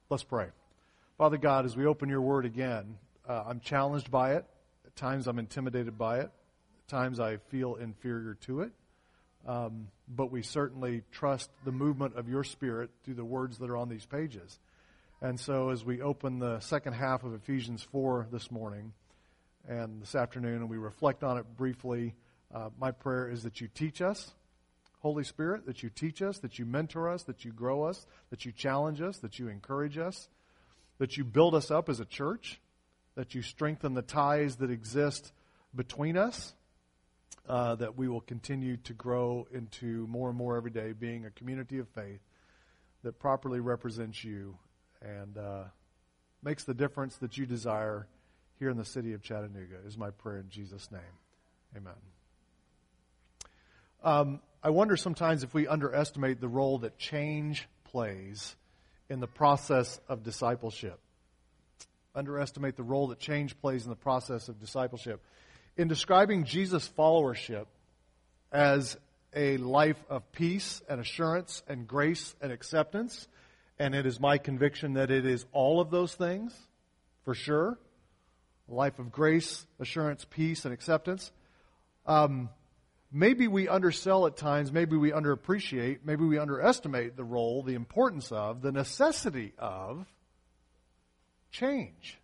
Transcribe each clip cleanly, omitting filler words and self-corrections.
Let's pray. Father God, as we open your word again, I'm challenged by it. At times I'm intimidated by it. At times I feel inferior to it. But we certainly trust the movement of your Spirit through the words that are on these pages. And so as we open the second half of Ephesians 4 this morning and this afternoon, and we reflect on it briefly, my prayer is that you teach us, Holy Spirit, that you teach us, that you mentor us, that you grow us, that you challenge us, that you encourage us, that you build us up as a church, that you strengthen the ties that exist between us, that we will continue to grow into more and more every day being a community of faith that properly represents you and makes the difference that you desire here in the city of Chattanooga, is my prayer in Jesus' name. Amen. I wonder sometimes if we underestimate the role that change plays in the process of discipleship. Underestimate the role that change plays in the process of discipleship. In describing Jesus' followership as a life of peace and assurance and grace and acceptance, and it is my conviction that it is all of those things, for sure, a life of grace, assurance, peace, and acceptance, maybe we undersell at times, maybe we underappreciate, maybe we underestimate the role, the importance of, the necessity of change.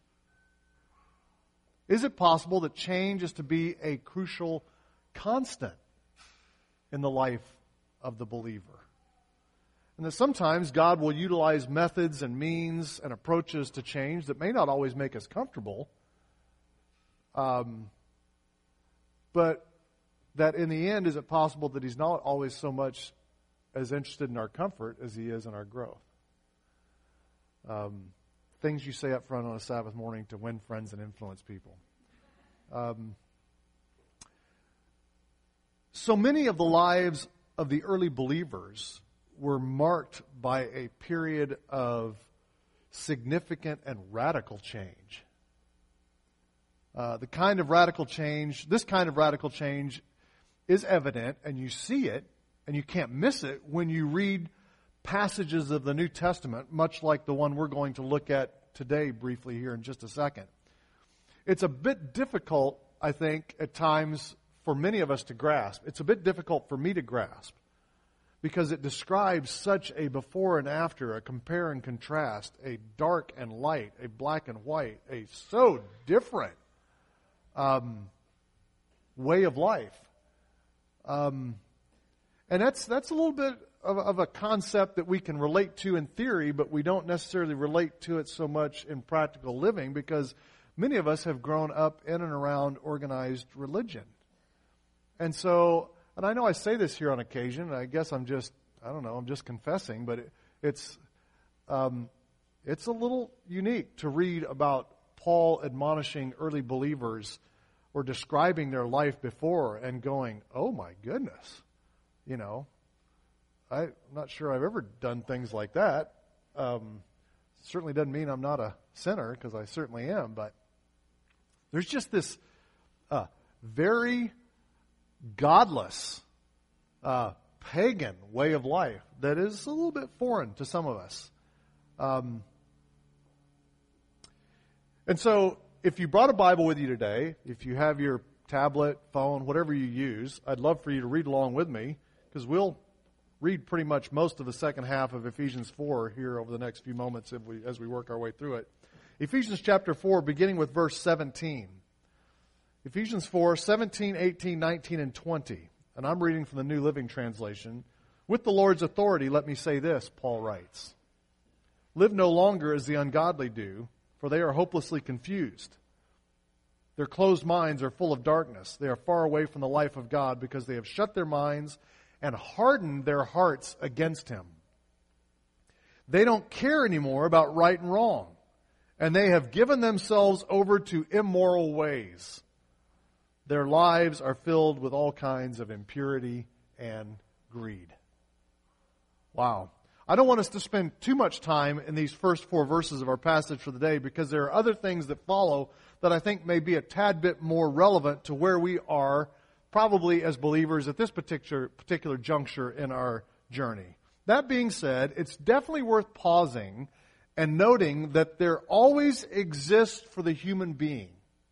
Is it possible that change is to be a crucial constant in the life of the believer? And that sometimes God will utilize methods and means and approaches to change that may not always make us comfortable, but that in the end, is it possible that He's not always so much as interested in our comfort as He is in our growth? Things you say up front on a Sabbath morning to win friends and influence people. So many of the lives of the early believers were marked by a period of significant and radical change. This kind of radical change is evident, and you see it, and you can't miss it when you read passages of the New Testament, much like the one we're going to look at today briefly here in just a second. It's a bit difficult, I think, at times for many of us to grasp. It's a bit difficult for me to grasp because it describes such a before and after, a compare and contrast, a dark and light, a black and white, a so different way of life. And that's a little bit of a concept that we can relate to in theory, but we don't necessarily relate to it so much in practical living because many of us have grown up in and around organized religion. And so, and I know I say this here on occasion, and I guess I'm just confessing, but it's a little unique to read about Paul admonishing early believers or describing their life before and going, oh my goodness, I'm not sure I've ever done things like that. Certainly doesn't mean I'm not a sinner, because I certainly am, but there's just this very godless, pagan way of life that is a little bit foreign to some of us. And so, if you brought a Bible with you today, if you have your tablet, phone, whatever you use, I'd love for you to read along with me, because we'll read pretty much most of the second half of Ephesians 4 here over the next few moments as we work our way through it. Ephesians chapter 4, beginning with verse 17. Ephesians 4, 17, 18, 19, and 20. And I'm reading from the New Living Translation. With the Lord's authority, let me say this, Paul writes. Live no longer as the ungodly do, for they are hopelessly confused. Their closed minds are full of darkness. They are far away from the life of God because they have shut their minds and hardened their hearts against Him. They don't care anymore about right and wrong, and they have given themselves over to immoral ways. Their lives are filled with all kinds of impurity and greed. Wow. I don't want us to spend too much time in these first 4 verses of our passage for the day because there are other things that follow that I think may be a tad bit more relevant to where we are probably as believers at this particular juncture in our journey. That being said, it's definitely worth pausing and noting that there always exists for the human being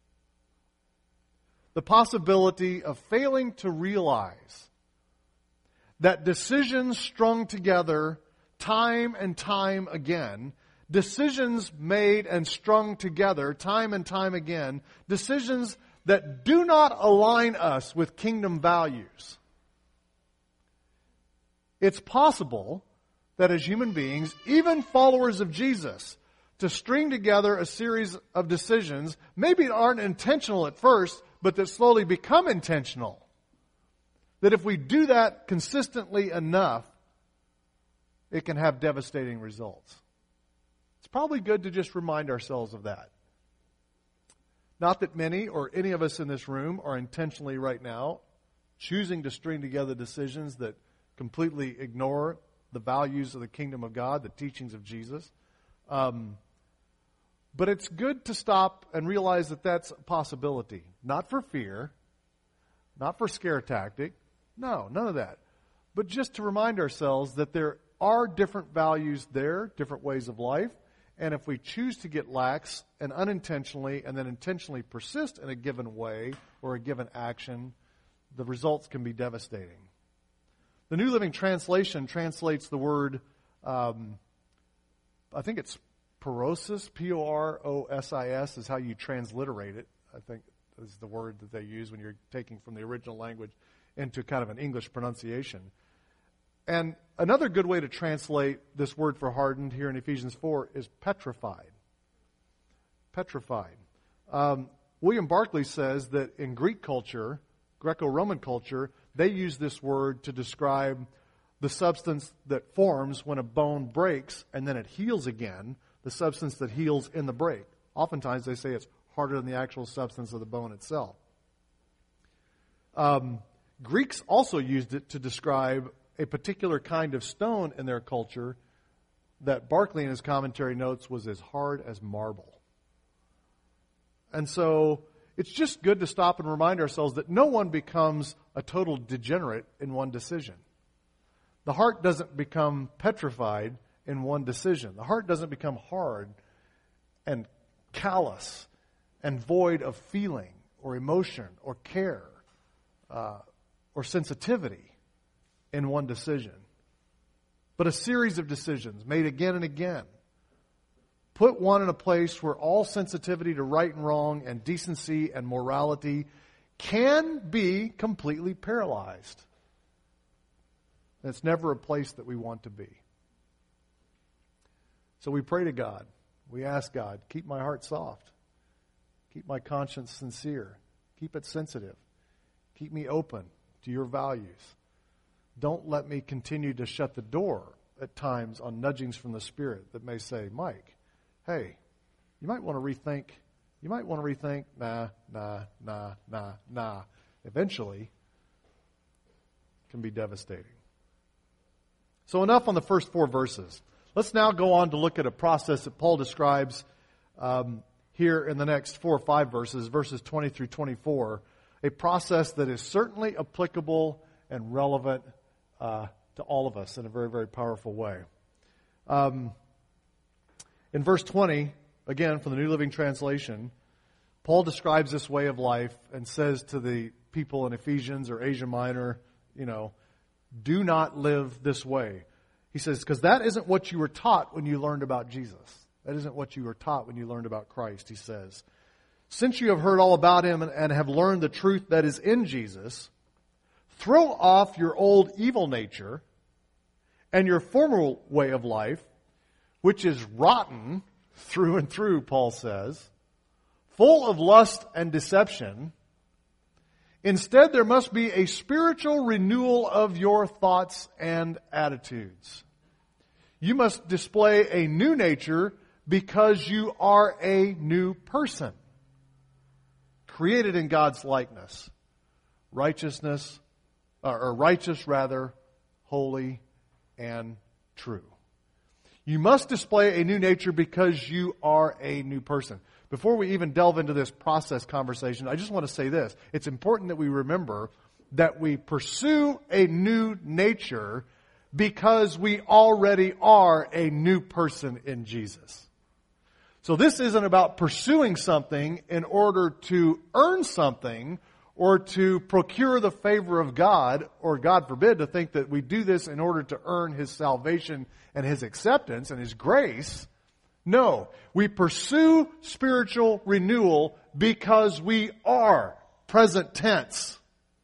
the possibility of failing to realize that decisions strung together time and time again, decisions made and strung together time and time again, decisions that do not align us with kingdom values. It's possible that as human beings, even followers of Jesus, to string together a series of decisions, maybe aren't intentional at first, but that slowly become intentional. That if we do that consistently enough, it can have devastating results. It's probably good to just remind ourselves of that. Not that many or any of us in this room are intentionally right now choosing to string together decisions that completely ignore the values of the kingdom of God, the teachings of Jesus. But it's good to stop and realize that that's a possibility. Not for fear, not for scare tactic. No, none of that. But just to remind ourselves that there are different values there, different ways of life. And if we choose to get lax and unintentionally and then intentionally persist in a given way or a given action, the results can be devastating. The New Living Translation translates the word, I think it's porosis, P-O-R-O-S-I-S is how you transliterate it. I think is the word that they use when you're taking from the original language into kind of an English pronunciation. And another good way to translate this word for hardened here in Ephesians 4 is petrified. Petrified. William Barclay says that in Greek culture, Greco-Roman culture, they use this word to describe the substance that forms when a bone breaks and then it heals again, the substance that heals in the break. Oftentimes they say it's harder than the actual substance of the bone itself. Greeks also used it to describe a particular kind of stone in their culture that Barclay in his commentary notes was as hard as marble. And so it's just good to stop and remind ourselves that no one becomes a total degenerate in one decision. The heart doesn't become petrified in one decision. The heart doesn't become hard and callous and void of feeling or emotion or care or sensitivity in one decision. But a series of decisions made again and again. Put one in a place where all sensitivity to right and wrong and decency and morality can be completely paralyzed. And it's never a place that we want to be. So we pray to God. We ask God, keep my heart soft. Keep my conscience sincere. Keep it sensitive. Keep me open to your values. Don't let me continue to shut the door at times on nudgings from the Spirit that may say, Mike, hey, you might want to rethink. Nah. Eventually, it can be devastating. So enough on the first 4 verses. Let's now go on to look at a process that Paul describes here in the next 4 or 5 verses, verses 20 through 24, a process that is certainly applicable and relevant to all of us in a very, very powerful way. In verse 20, again from the New Living Translation, Paul describes this way of life and says to the people in Ephesians or Asia Minor, do not live this way. He says, because that isn't what you were taught when you learned about Jesus. That isn't what you were taught when you learned about Christ, he says. Since you have heard all about him and have learned the truth that is in Jesus, throw off your old evil nature and your former way of life, which is rotten through and through, Paul says, full of lust and deception. Instead, there must be a spiritual renewal of your thoughts and attitudes. You must display a new nature because you are a new person, created in God's likeness, righteous, holy, and true. You must display a new nature because you are a new person. Before we even delve into this process conversation, I just want to say this. It's important that we remember that we pursue a new nature because we already are a new person in Jesus. So this isn't about pursuing something in order to earn something or to procure the favor of God, or God forbid to think that we do this in order to earn His salvation and His acceptance and His grace. No, we pursue spiritual renewal because we are, present tense,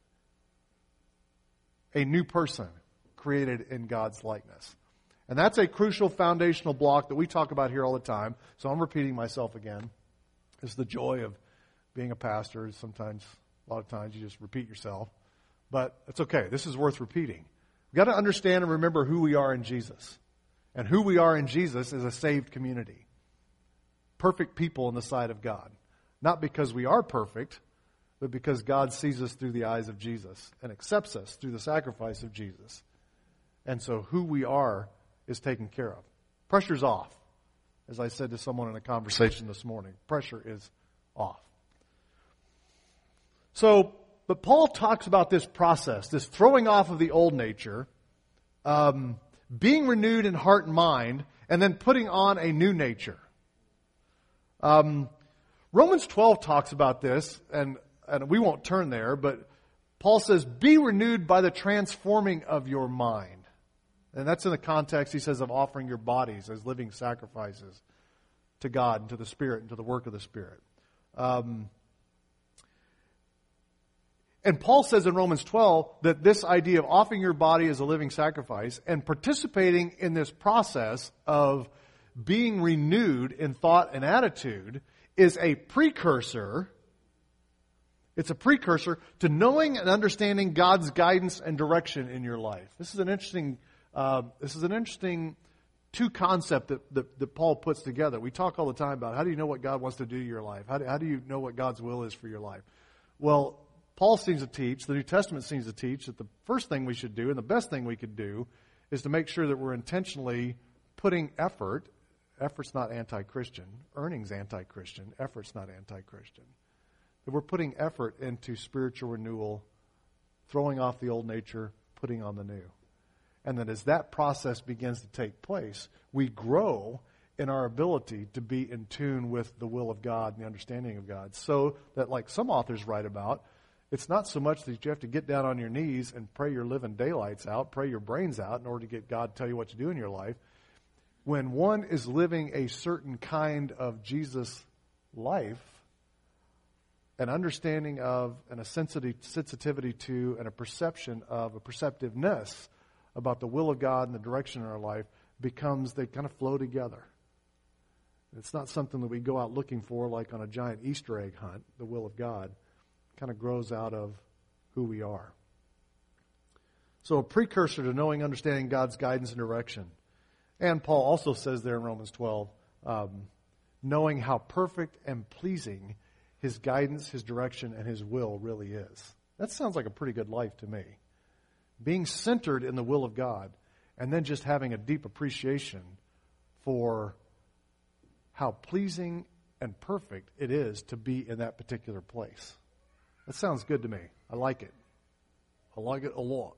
a new person created in God's likeness. And that's a crucial foundational block that we talk about here all the time. So I'm repeating myself again. It's the joy of being a pastor. Sometimes, a lot of times, you just repeat yourself. But it's okay. This is worth repeating. We've got to understand and remember who we are in Jesus. And who we are in Jesus is a saved community. Perfect people in the sight of God. Not because we are perfect, but because God sees us through the eyes of Jesus and accepts us through the sacrifice of Jesus. And so who we are is taken care of. Pressure's off. As I said to someone in a conversation this morning, pressure is off. So, but Paul talks about this process, this throwing off of the old nature, being renewed in heart and mind, and then putting on a new nature. Romans 12 talks about this, and we won't turn there, but Paul says, be renewed by the transforming of your mind. And that's in the context, he says, of offering your bodies as living sacrifices to God and to the Spirit and to the work of the Spirit. And Paul says in Romans 12 that this idea of offering your body as a living sacrifice and participating in this process of being renewed in thought and attitude is a precursor. It's a precursor to knowing and understanding God's guidance and direction in your life. This is an interesting two concept that Paul puts together. We talk all the time about how do you know what God wants to do in your life? How do you know what God's will is for your life? Well, Paul seems to teach, the New Testament seems to teach, that the first thing we should do and the best thing we could do is to make sure that we're intentionally putting effort. Effort's not anti-Christian. Earning's anti-Christian. Effort's not anti-Christian. That we're putting effort into spiritual renewal, throwing off the old nature, putting on the new. And that as that process begins to take place, we grow in our ability to be in tune with the will of God and the understanding of God. So that, like some authors write about, it's not so much that you have to get down on your knees and pray your living daylights out, pray your brains out in order to get God to tell you what to do in your life. When one is living a certain kind of Jesus life, an understanding of and a sensitivity to and a perception of a perceptiveness about the will of God and the direction in our life becomes, they kind of flow together. It's not something that we go out looking for like on a giant Easter egg hunt. The will of God kind of grows out of who we are. So a precursor to knowing, understanding God's guidance and direction. And Paul also says there in Romans 12, knowing how perfect and pleasing His guidance, His direction, and His will really is. That sounds like a pretty good life to me. Being centered in the will of God, and then just having a deep appreciation for how pleasing and perfect it is to be in that particular place. That sounds good to me. I like it. I like it a lot.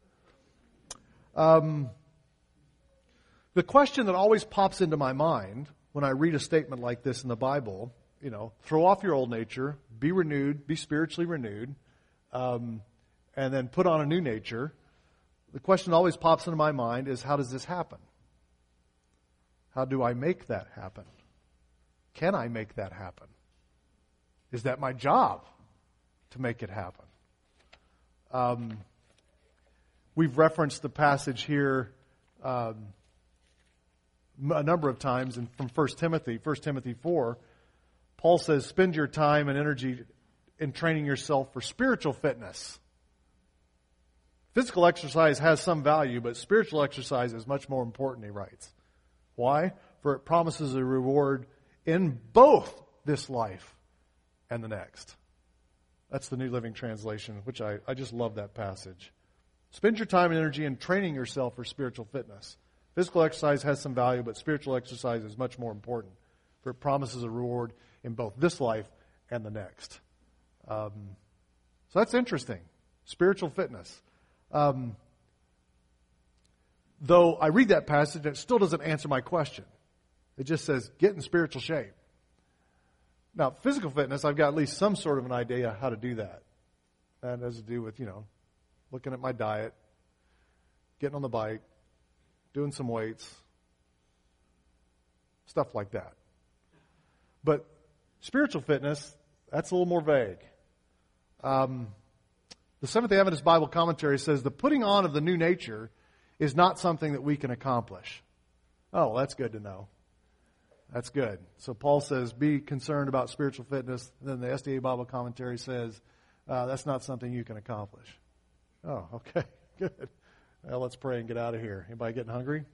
The question that always pops into my mind when I read a statement like this in the Bible, throw off your old nature, be renewed, be spiritually renewed, and then put on a new nature. The question that always pops into my mind is, how does this happen? How do I make that happen? Can I make that happen? Is that my job to make it happen? We've referenced the passage here a number of times from 1 Timothy 4. Paul says, spend your time and energy in training yourself for spiritual fitness. Physical exercise has some value, but spiritual exercise is much more important, he writes. Why? For it promises a reward in both this life and the next. That's the New Living Translation, which I just love that passage. Spend your time and energy in training yourself for spiritual fitness. Physical exercise has some value, but spiritual exercise is much more important, for it promises a reward in both this life and the next. So that's interesting. Spiritual fitness. Though I read that passage, and it still doesn't answer my question. It just says, get in spiritual shape. Now, physical fitness, I've got at least some sort of an idea how to do that. That has to do with, looking at my diet, getting on the bike, doing some weights, stuff like that. But spiritual fitness, that's a little more vague. The Seventh-day Adventist Bible Commentary says the putting on of the new nature is not something that we can accomplish. Oh, that's good to know. That's good. So Paul says, be concerned about spiritual fitness. And then the SDA Bible Commentary says, that's not something you can accomplish. Oh, okay, good. Well, let's pray and get out of here. Anybody getting hungry?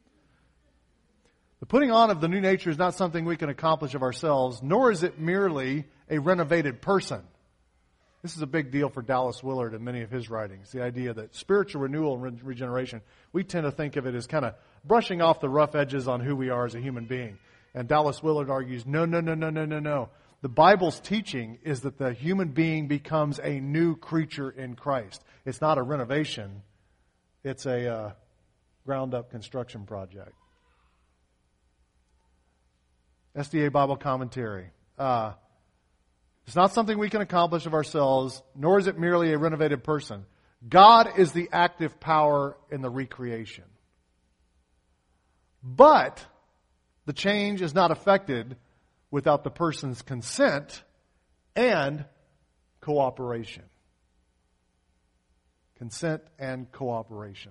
The putting on of the new nature is not something we can accomplish of ourselves, nor is it merely a renovated person. This is a big deal for Dallas Willard in many of his writings, the idea that spiritual renewal and regeneration, we tend to think of it as kind of brushing off the rough edges on who we are as a human being. And Dallas Willard argues, no. The Bible's teaching is that the human being becomes a new creature in Christ. It's not a renovation. It's a ground-up construction project. SDA Bible Commentary. It's not something we can accomplish of ourselves, nor is it merely a renovated person. God is the active power in the recreation. But the change is not effected without the person's consent and cooperation. Consent and cooperation.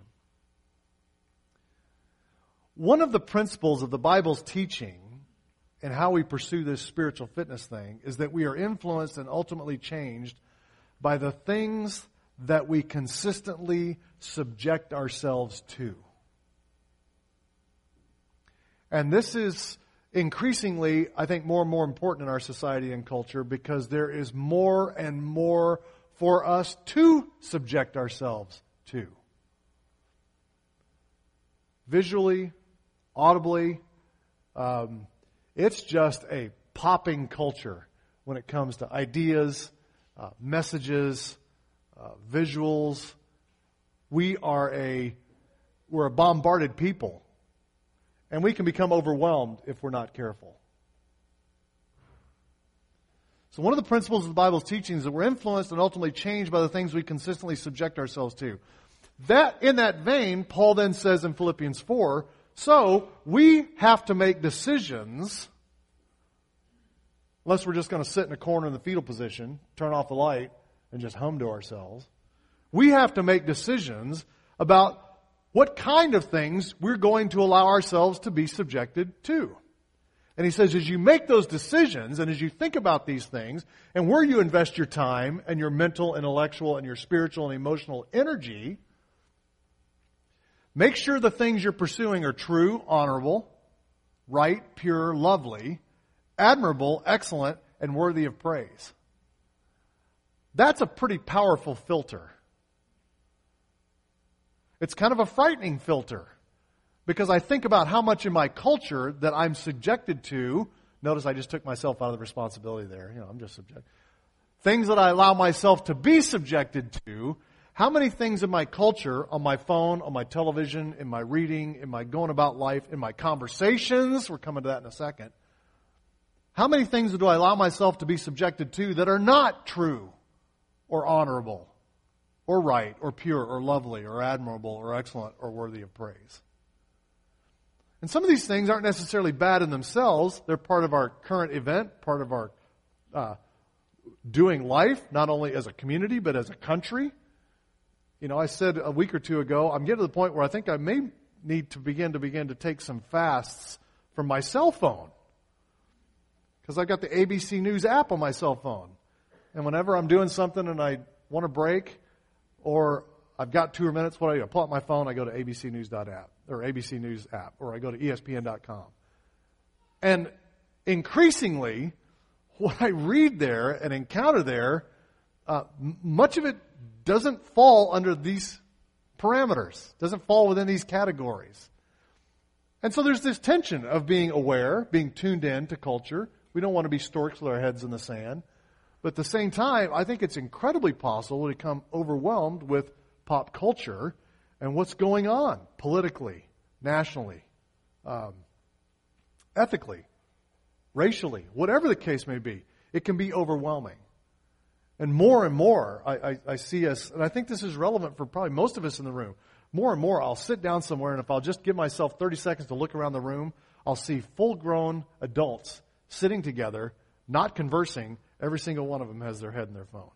One of the principles of the Bible's teaching and how we pursue this spiritual fitness thing is that we are influenced and ultimately changed by the things that we consistently subject ourselves to. And this is increasingly, I think, more and more important in our society and culture because there is more and more for us to subject ourselves to. Visually, audibly, it's just a popping culture when it comes to ideas, messages, visuals. We're a bombarded people. And we can become overwhelmed if we're not careful. So one of the principles of the Bible's teaching is that we're influenced and ultimately changed by the things we consistently subject ourselves to. In that vein, Paul then says in Philippians 4, so we have to make decisions, unless we're just going to sit in a corner in the fetal position, turn off the light, and just hum to ourselves. We have to make decisions about what kind of things we're going to allow ourselves to be subjected to. And he says, as you make those decisions and as you think about these things and where you invest your time and your mental, intellectual, and your spiritual and emotional energy, make sure the things you're pursuing are true, honorable, right, pure, lovely, admirable, excellent, and worthy of praise. That's a pretty powerful filter. It's kind of a frightening filter because I think about how much in my culture that I'm subjected to. Notice I just took myself out of the responsibility there. I'm just subject. Things that I allow myself to be subjected to. How many things in my culture, on my phone, on my television, in my reading, in my going about life, in my conversations, we're coming to that in a second. How many things do I allow myself to be subjected to that are not true or honorable? Or right, or pure, or lovely, or admirable, or excellent, or worthy of praise. And some of these things aren't necessarily bad in themselves. They're part of our current event, part of our doing life, not only as a community, but as a country. I said a week or two ago, I'm getting to the point where I think I may need to begin to take some fasts from my cell phone. Because I've got the ABC News app on my cell phone. And whenever I'm doing something and I want to break, or I've got 2 minutes, what do? I pull out my phone, I go to abcnews.app, or ABC News app, or I go to ESPN.com. And increasingly, what I read there and encounter there, much of it doesn't fall under these parameters, doesn't fall within these categories. And so there's this tension of being aware, being tuned in to culture. We don't want to be storks with our heads in the sand. But at the same time, I think it's incredibly possible to become overwhelmed with pop culture and what's going on politically, nationally, ethically, racially, whatever the case may be, it can be overwhelming. And more, I see us, and I think this is relevant for probably most of us in the room. More and more, I'll sit down somewhere, and if I'll just give myself 30 seconds to look around the room, I'll see full-grown adults sitting together, not conversing. Every single one of them has their head in their phone.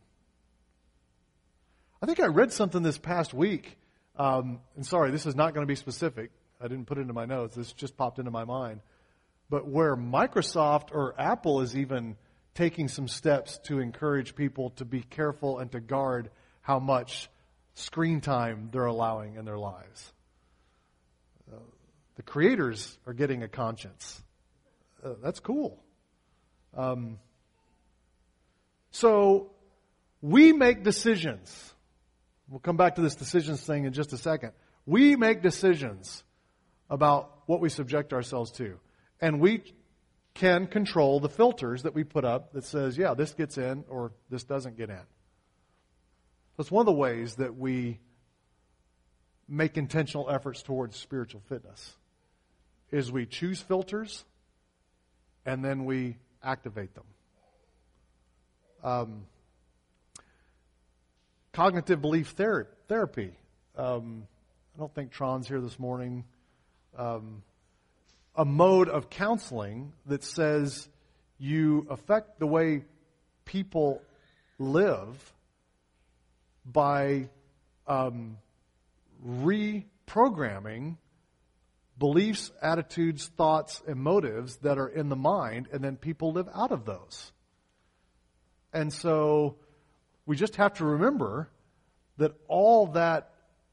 I think I read something this past week, and sorry, this is not going to be specific. I didn't put it into my notes. This just popped into my mind. But where Microsoft or Apple is even taking some steps to encourage people to be careful and to guard how much screen time they're allowing in their lives. The creators are getting a conscience. That's cool. So we make decisions. We'll come back to this decisions thing in just a second. We make decisions about what we subject ourselves to. And we can control the filters that we put up that says, yeah, this gets in or this doesn't get in. That's one of the ways that we make intentional efforts towards spiritual fitness, is we choose filters and then we activate them. Cognitive belief therapy. I don't think Tron's here this morning. A mode of counseling that says you affect the way people live by reprogramming beliefs, attitudes, thoughts, and motives that are in the mind, and then people live out of those. And so we just have to remember that all that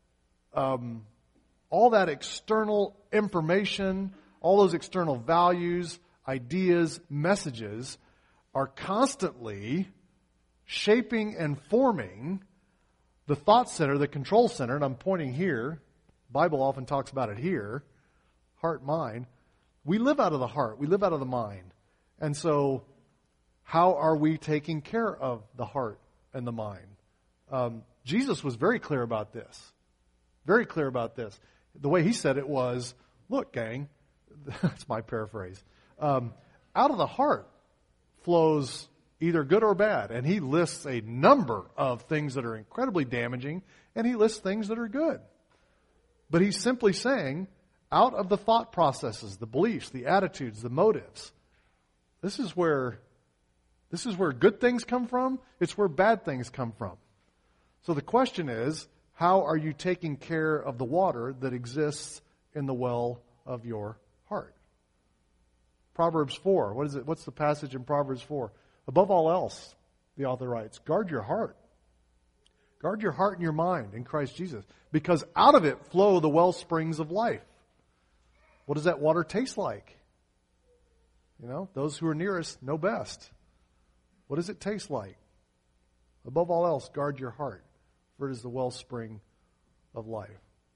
external information, all those external values, ideas, messages are constantly shaping and forming the thought center, the control center, and I'm pointing here. The Bible often talks about it here, heart, mind. We live out of the heart. We live out of the mind. And so how are we taking care of the heart and the mind? Jesus was very clear about this. Very clear about this. The way he said it was, look, gang, that's my paraphrase. Out of the heart flows either good or bad. And he lists a number of things that are incredibly damaging, and he lists things that are good. But he's simply saying, out of the thought processes, the beliefs, the attitudes, the motives, this is where good things come from. It's where bad things come from. So the question is, how are you taking care of the water that exists in the well of your heart? Proverbs 4. What is it? What's the passage in Proverbs 4? Above all else, the author writes, guard your heart. Guard your heart and your mind in Christ Jesus, because out of it flow the well springs of life. What does that water taste like? You know, those who are nearest know best. What does it taste like? Above all else, guard your heart, for it is the wellspring of life.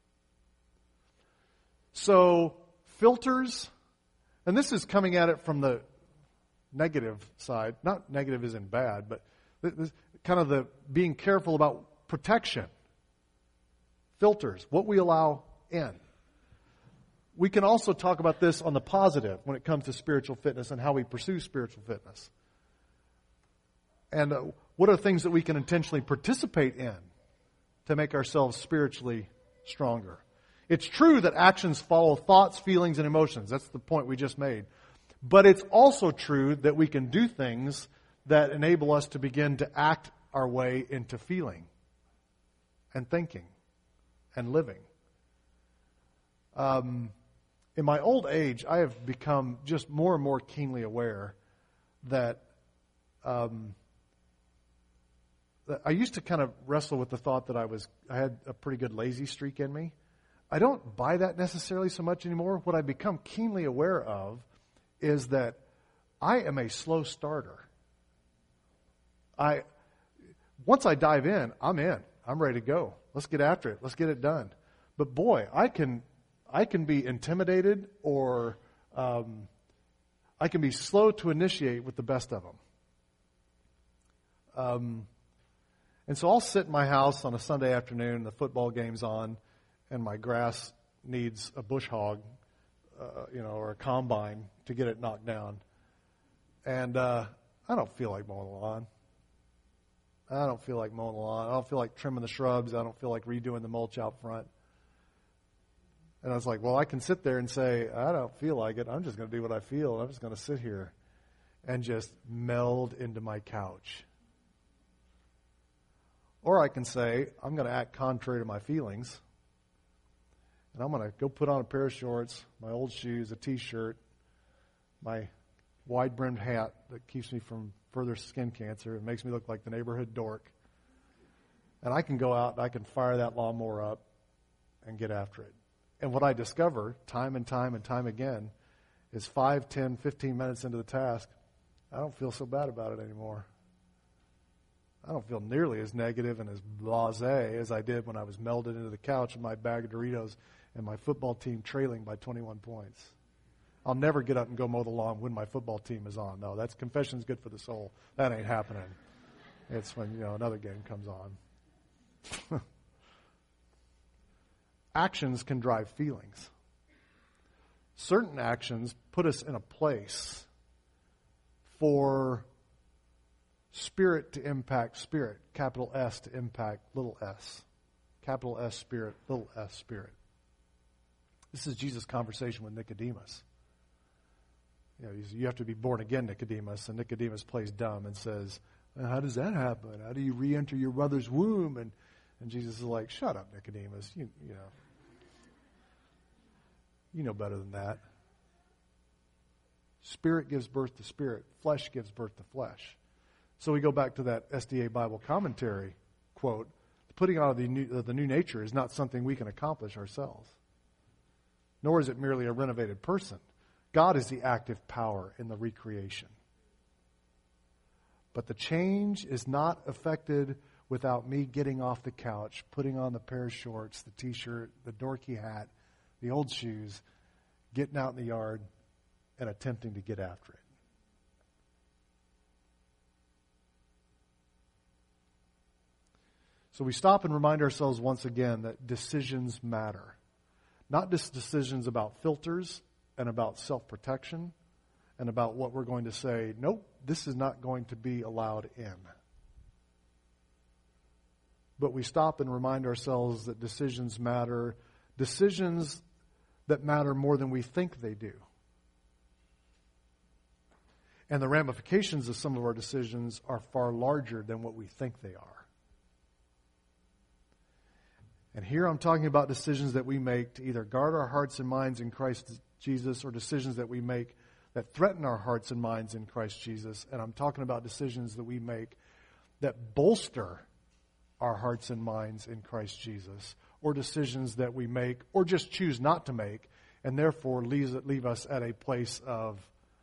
So, filters, and this is coming at it from the negative side. Not negative isn't bad, but this, kind of the being careful about protection. Filters, what we allow in. We can also talk about this on the positive when it comes to spiritual fitness and how we pursue spiritual fitness. And what are things that we can intentionally participate in to make ourselves spiritually stronger? It's true that actions follow thoughts, feelings, and emotions. That's the point we just made. But it's also true that we can do things that enable us to begin to act our way into feeling and thinking and living. In my old age, I have become just more and more keenly aware that I used to kind of wrestle with the thought that I had a pretty good lazy streak in me. I don't buy that necessarily so much anymore. What I've become keenly aware of is that I am a slow starter. Once I dive in. I'm ready to go. Let's get after it. Let's get it done. But boy, I can be intimidated, or I can be slow to initiate with the best of them. And so I'll sit in my house on a Sunday afternoon, the football game's on, and my grass needs a bush hog, or a combine to get it knocked down. And I don't feel like mowing the lawn. I don't feel like mowing the lawn. I don't feel like trimming the shrubs. I don't feel like redoing the mulch out front. And I was like, well, I can sit there and say, I don't feel like it. I'm just going to do what I feel. I'm just going to sit here and just meld into my couch. Or I can say, I'm going to act contrary to my feelings. And I'm going to go put on a pair of shorts, my old shoes, a t-shirt, my wide-brimmed hat that keeps me from further skin cancer. It makes me look like the neighborhood dork. And I can go out and I can fire that lawnmower up and get after it. And what I discover time and time and time again is 5, 10, 15 minutes into the task, I don't feel so bad about it anymore. I don't feel nearly as negative and as blasé as I did when I was melded into the couch with my bag of Doritos and my football team trailing by 21 points. I'll never get up and go mow the lawn when my football team is on. No, that's confession's good for the soul. That ain't happening. It's when, another game comes on. Actions can drive feelings. Certain actions put us in a place for spirit to impact spirit. Capital S to impact little s. Capital S spirit, little s spirit. This is Jesus' conversation with Nicodemus. You have to be born again, Nicodemus. And Nicodemus plays dumb and says, how does that happen? How do you re-enter your mother's womb? And Jesus is like, shut up, Nicodemus. You know better than that. Spirit gives birth to spirit. Flesh gives birth to flesh. So we go back to that SDA Bible commentary quote. Putting on the new nature is not something we can accomplish ourselves. Nor is it merely a renovated person. God is the active power in the recreation. But the change is not affected without me getting off the couch, putting on the pair of shorts, the t-shirt, the dorky hat, the old shoes, getting out in the yard, and attempting to get after it. So we stop and remind ourselves once again that decisions matter. Not just decisions about filters and about self-protection and about what we're going to say, nope, this is not going to be allowed in. But we stop and remind ourselves that decisions matter, decisions that matter more than we think they do. And the ramifications of some of our decisions are far larger than what we think they are. And here I'm talking about decisions that we make to either guard our hearts and minds in Christ Jesus or decisions that we make that threaten our hearts and minds in Christ Jesus. And I'm talking about decisions that we make that bolster our hearts and minds in Christ Jesus, or decisions that we make or just choose not to make and therefore leave us at a place of,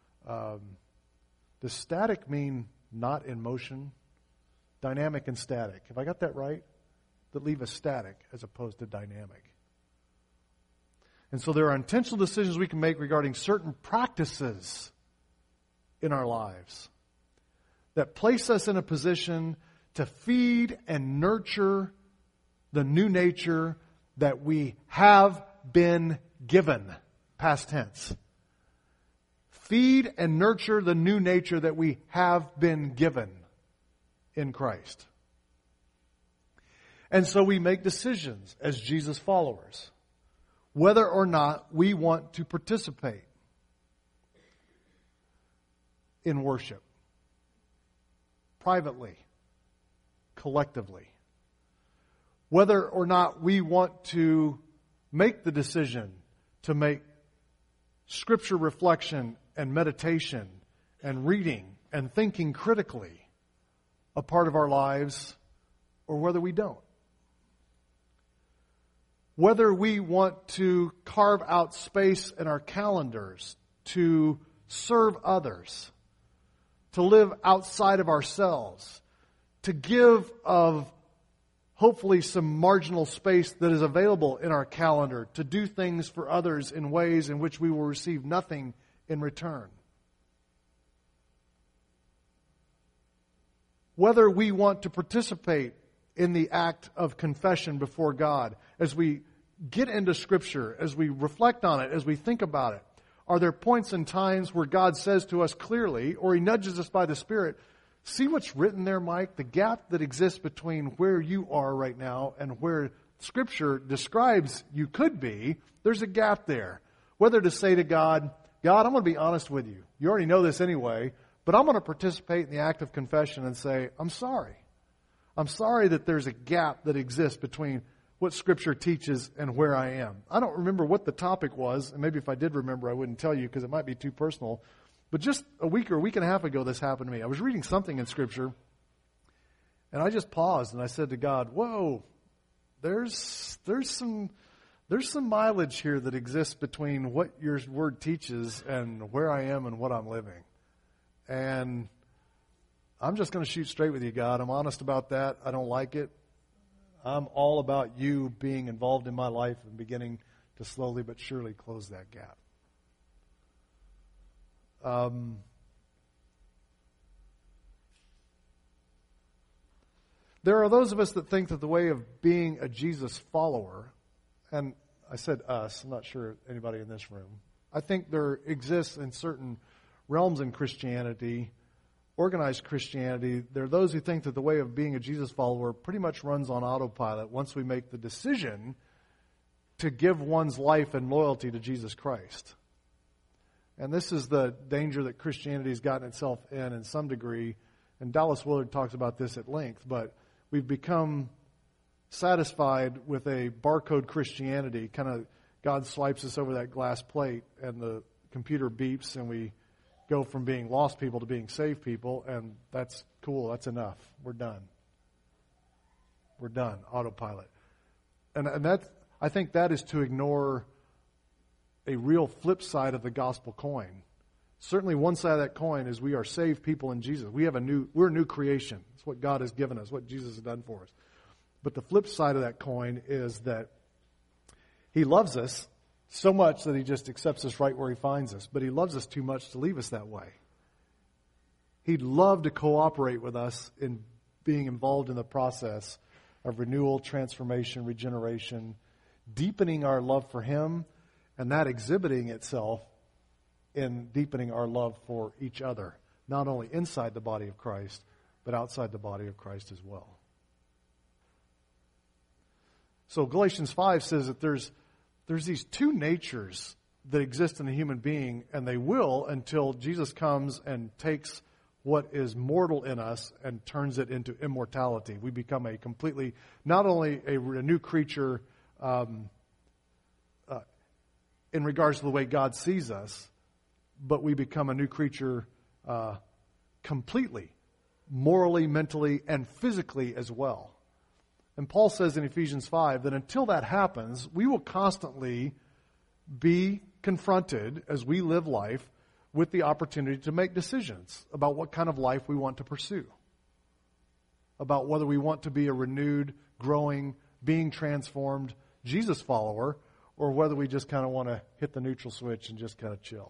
does static mean not in motion? Dynamic and static. Have I got that right? That leave us static as opposed to dynamic. And so there are intentional decisions we can make regarding certain practices in our lives that place us in a position to feed and nurture the new nature that we have been given. Past tense. Feed and nurture the new nature that we have been given in Christ. And so we make decisions as Jesus followers, whether or not we want to participate in worship, privately, collectively. Whether or not we want to make the decision to make scripture reflection and meditation and reading and thinking critically a part of our lives, or whether we don't. Whether we want to carve out space in our calendars to serve others, to live outside of ourselves, to give of hopefully some marginal space that is available in our calendar to do things for others in ways in which we will receive nothing in return. Whether we want to participate in the act of confession before God as we get into Scripture, as we reflect on it, as we think about it, are there points and times where God says to us clearly, or He nudges us by the Spirit, see what's written there, Mike? The gap that exists between where you are right now and where Scripture describes you could be, there's a gap there. Whether to say to God, God, I'm going to be honest with you. You already know this anyway, but I'm going to participate in the act of confession and say, I'm sorry. I'm sorry that there's a gap that exists between what Scripture teaches and where I am. I don't remember what the topic was, and maybe if I did remember, I wouldn't tell you because it might be too personal. But just a week and a half ago, this happened to me. I was reading something in Scripture, and I just paused and I said to God, whoa, there's some mileage here that exists between what your Word teaches and where I am and what I'm living. And I'm just going to shoot straight with you, God. I'm honest about that. I don't like it. I'm all about you being involved in my life and beginning to slowly but surely close that gap. There are those of us that think that the way of being a Jesus follower, and I said us, I'm not sure anybody in this room, I think there exists in certain realms in Christianity, organized Christianity, there are those who think that the way of being a Jesus follower pretty much runs on autopilot once we make the decision to give one's life and loyalty to Jesus Christ. And this is the danger that Christianity has gotten itself in some degree. And Dallas Willard talks about this at length, but we've become satisfied with a barcode Christianity. Kind of God swipes us over that glass plate and the computer beeps and we go from being lost people to being saved people, and that's cool. That's enough. We're done. We're done. Autopilot. And that, I think that is to ignore a real flip side of the gospel coin. Certainly one side of that coin is we are saved people in Jesus. We're a new creation. It's what God has given us, what Jesus has done for us. But the flip side of that coin is that He loves us so much that He just accepts us right where He finds us. But He loves us too much to leave us that way. He'd love to cooperate with us in being involved in the process of renewal, transformation, regeneration, deepening our love for Him, and that exhibiting itself in deepening our love for each other, not only inside the body of Christ, but outside the body of Christ as well. So Galatians 5 says that there's these two natures that exist in a human being, and they will until Jesus comes and takes what is mortal in us and turns it into immortality. We become a completely, not only a new creature in regards to the way God sees us, but we become a new creature completely, morally, mentally, and physically as well. And Paul says in Ephesians 5 that until that happens, we will constantly be confronted as we live life with the opportunity to make decisions about what kind of life we want to pursue, about whether we want to be a renewed, growing, being transformed Jesus follower, or whether we just kind of want to hit the neutral switch and just kind of chill.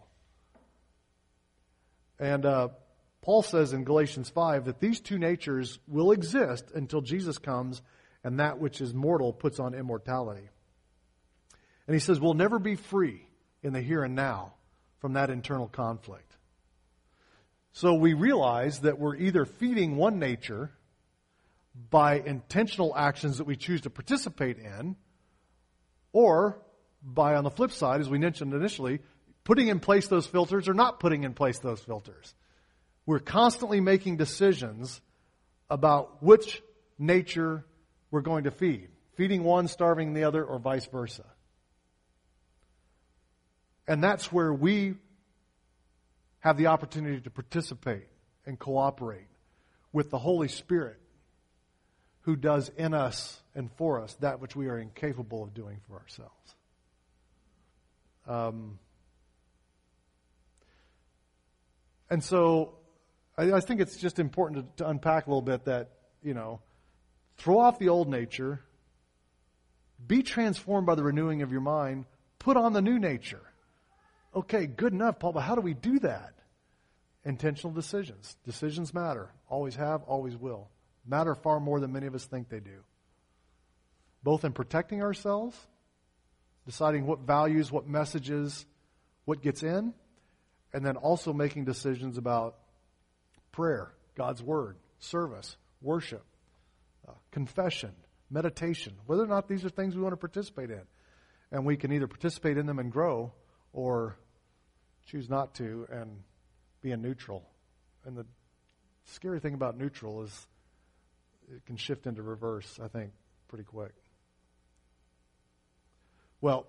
And Paul says in Galatians 5 that these two natures will exist until Jesus comes and that which is mortal puts on immortality. And he says we'll never be free in the here and now from that internal conflict. So we realize that we're either feeding one nature by intentional actions that we choose to participate in, or by, on the flip side, as we mentioned initially, putting in place those filters or not putting in place those filters. We're constantly making decisions about which nature we're going to feed. Feeding one, starving the other, or vice versa. And that's where we have the opportunity to participate and cooperate with the Holy Spirit, who does in us and for us that which we are incapable of doing for ourselves. And so I think it's just important to unpack a little bit that, throw off the old nature, be transformed by the renewing of your mind, put on the new nature. Okay, good enough, Paul, but how do we do that? Intentional decisions. Decisions matter. Always have, always will. Matter far more than many of us think they do. Both in protecting ourselves deciding what values, what messages, what gets in, and then also making decisions about prayer, God's Word, service, worship, confession, meditation, whether or not these are things we want to participate in. And we can either participate in them and grow or choose not to and be in neutral. And the scary thing about neutral is it can shift into reverse, I think, pretty quick. Well,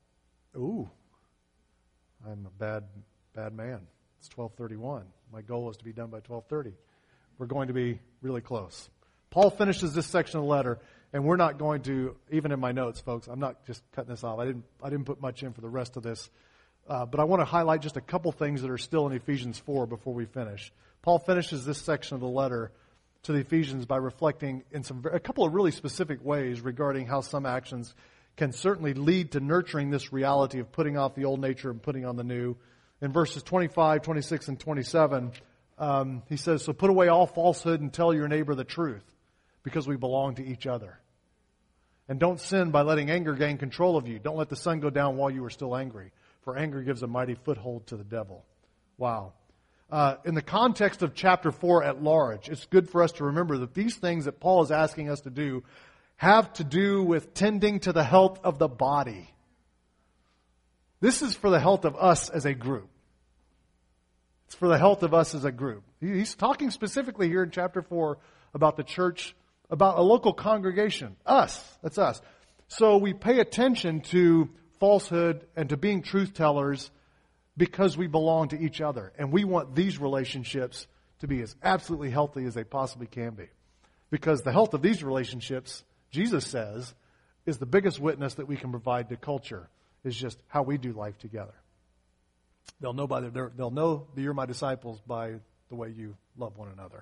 I'm a bad man. It's 12:31. My goal is to be done by 12:30. We're going to be really close. Paul finishes this section of the letter, and we're not going to, even in my notes, folks, I'm not just cutting this off. I didn't put much in for the rest of this. But I want to highlight just a couple things that are still in Ephesians 4 before we finish. Paul finishes this section of the letter to the Ephesians by reflecting in a couple of really specific ways regarding how some actions can certainly lead to nurturing this reality of putting off the old nature and putting on the new. In verses 25, 26, and 27, he says, "So put away all falsehood and tell your neighbor the truth, because we belong to each other. And don't sin by letting anger gain control of you. Don't let the sun go down while you are still angry, for anger gives a mighty foothold to the devil." Wow. In the context of chapter 4 at large, it's good for us to remember that these things that Paul is asking us to do have to do with tending to the health of the body. This is for the health of us as a group. It's for the health of us as a group. He's talking specifically here in chapter 4 about the church, about a local congregation. Us. That's us. So we pay attention to falsehood and to being truth tellers because we belong to each other. And we want these relationships to be as absolutely healthy as they possibly can be. Because the health of these relationships, Jesus says, is the biggest witness that we can provide to culture, is just how we do life together. They'll know that you're my disciples by the way you love one another.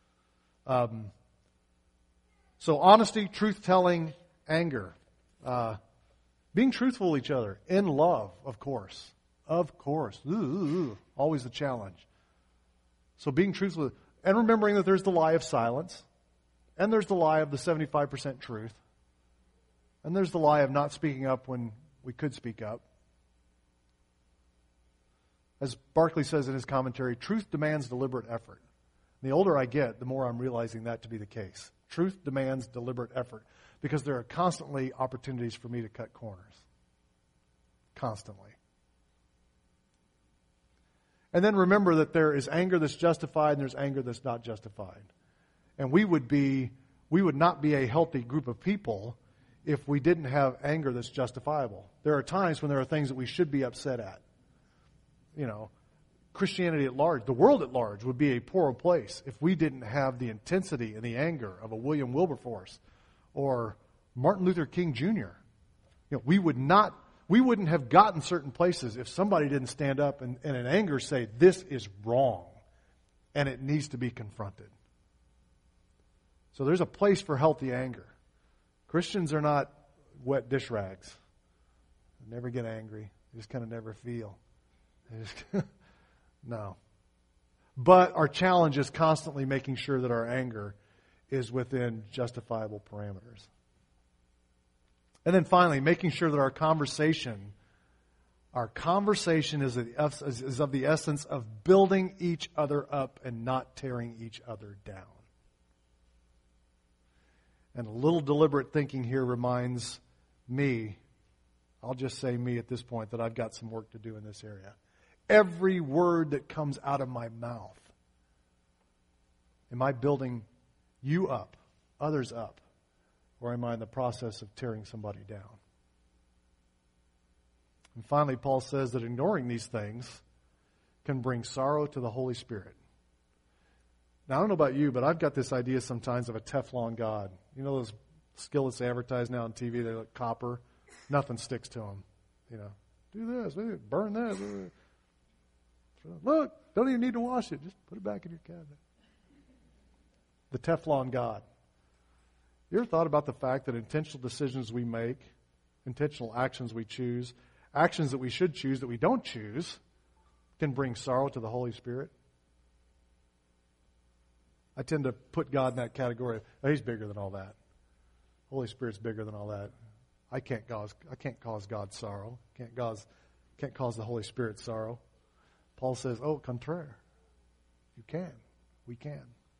So honesty, truth-telling, anger. Being truthful with each other. In love, of course. Of course. Always the challenge. So being truthful. And remembering that there's the lie of silence. And there's the lie of the 75% truth. And there's the lie of not speaking up when we could speak up. As Barclay says in his commentary, truth demands deliberate effort. And the older I get, the more I'm realizing that to be the case. Truth demands deliberate effort because there are constantly opportunities for me to cut corners. Constantly. And then remember that there is anger that's justified and there's anger that's not justified. And we would not be a healthy group of people if we didn't have anger that's justifiable. There are times when there are things that we should be upset at. You know, Christianity at large, the world at large would be a poorer place if we didn't have the intensity and the anger of a William Wilberforce or Martin Luther King Jr. You know, we wouldn't have gotten certain places if somebody didn't stand up and in anger say, this is wrong and it needs to be confronted. So there's a place for healthy anger. Christians are not wet dish rags. They never get angry. They just kind of never feel. No. But our challenge is constantly making sure that our anger is within justifiable parameters. And then finally, making sure that our conversation is of the essence of building each other up and not tearing each other down. And a little deliberate thinking here reminds me, I'll just say me at this point, that I've got some work to do in this area. Every word that comes out of my mouth, am I building you up, others up, or am I in the process of tearing somebody down? And finally, Paul says that ignoring these things can bring sorrow to the Holy Spirit. Now, I don't know about you, but I've got this idea sometimes of a Teflon God. You know those skillets they advertise now on TV? They look copper. Nothing sticks to them. You know, do this, burn this. Look, don't even need to wash it. Just put it back in your cabinet. The Teflon God. You ever thought about the fact that intentional decisions we make, intentional actions we choose, actions that we should choose that we don't choose, can bring sorrow to the Holy Spirit? I tend to put God in that category. Oh, He's bigger than all that. Holy Spirit's bigger than all that. I can't cause God sorrow. Can't cause the Holy Spirit sorrow. Paul says, "Oh, contraire. You can. We can."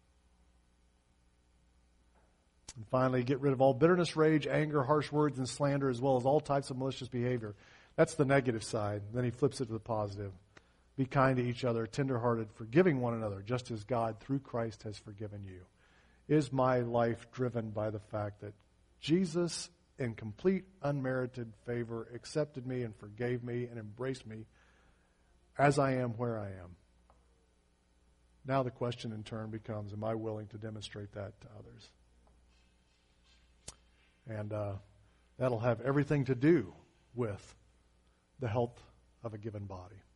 And finally, get rid of all bitterness, rage, anger, harsh words, and slander, as well as all types of malicious behavior. That's the negative side. Then he flips it to the positive. Be kind to each other, tenderhearted, forgiving one another, just as God, through Christ, has forgiven you. Is my life driven by the fact that Jesus, in complete unmerited favor, accepted me and forgave me and embraced me as I am where I am? Now the question in turn becomes, am I willing to demonstrate that to others? And that'll have everything to do with the health of a given body.